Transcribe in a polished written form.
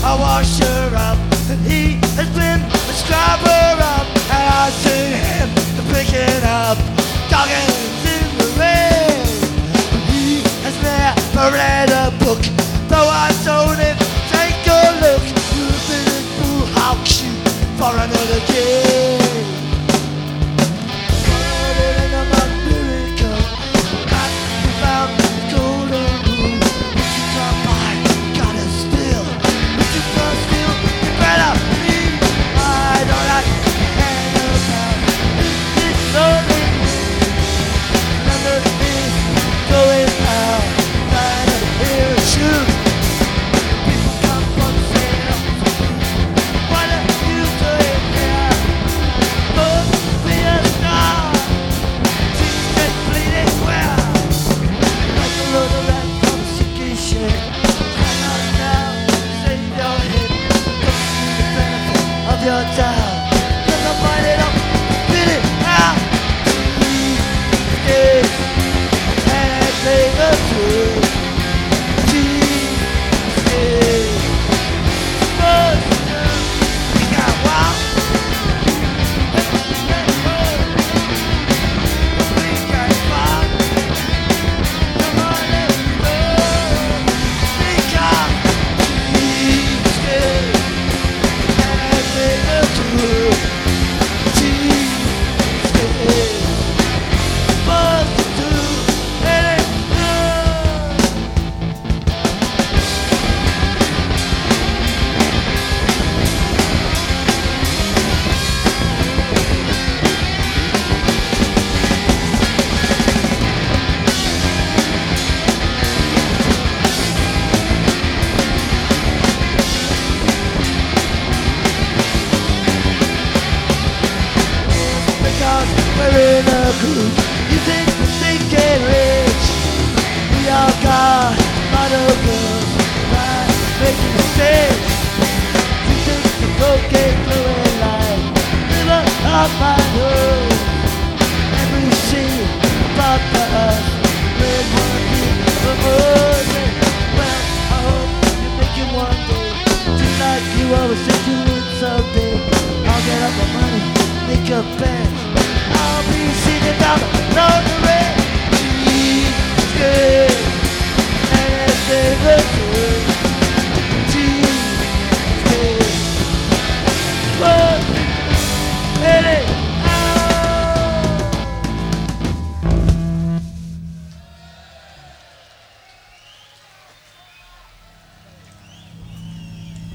I wash her up, and he has been a scrubber up, and I see him picking up doggins in the rain. He has never read a book, though I told him, take a look. You've been a fool, how cute for another kid. Your time, cause I find it up, spit it out. Cheese, and I say the truth. Cheese, supposed to we got wild. We got wild. Come on, let's go. We got cheese. We're in a group, you think we get rich. We all got model girls, right, making mistakes. You think the cocaine glowing light, river off my nose. Every scene about the